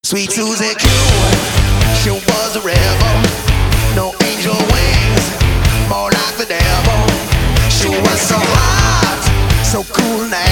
Sweet Susie Q, she was a rebel. No angel wings, more like the devil. She was so hot, so cool and